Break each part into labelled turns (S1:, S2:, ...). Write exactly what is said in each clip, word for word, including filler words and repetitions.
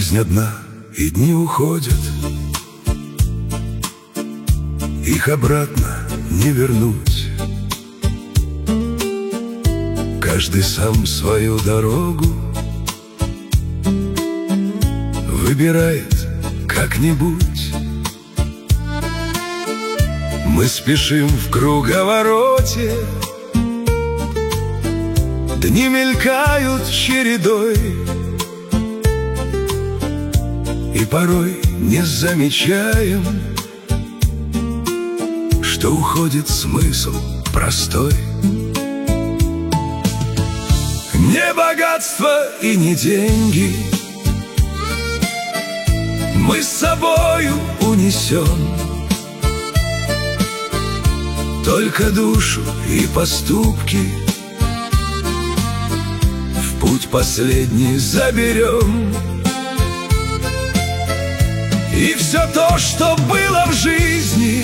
S1: Жизнь одна, и дни уходят, их обратно не вернуть. Каждый сам свою дорогу выбирает как-нибудь. Мы спешим в круговороте, дни мелькают чередой, и порой не замечаем, что уходит смысл простой. Не богатство и не деньги мы с собою унесем, только душу и поступки в путь последний заберем. И все то, что было в жизни,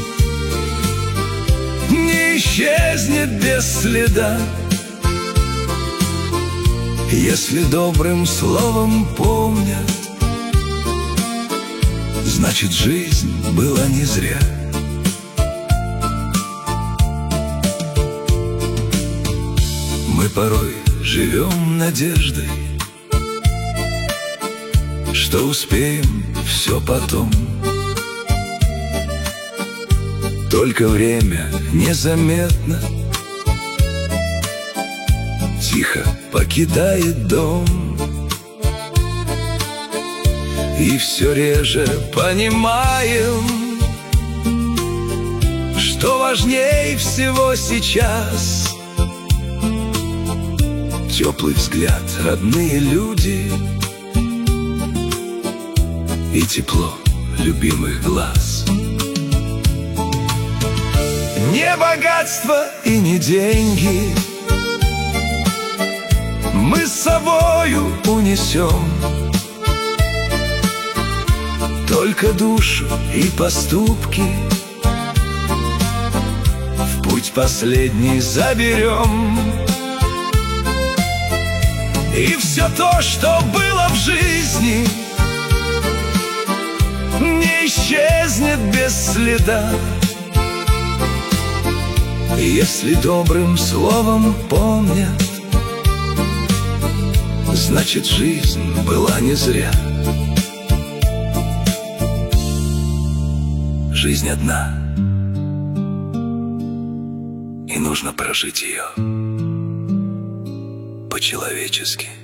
S1: не исчезнет без следа, если добрым словом помнят, значит, жизнь была не зря. Мы порой живем надеждой, что успеем все потом. Только время незаметно тихо покидает дом, и все реже понимаем, что важнее всего сейчас теплый взгляд, родные люди и тепло любимых глаз. Не богатство и не деньги мы с собою унесем, только душу и поступки в путь последний заберем. И все то, что было в жизни, не исчезнет без следа, если добрым словом помнят, значит, жизнь была не зря. Жизнь одна, и нужно прожить ее по-человечески.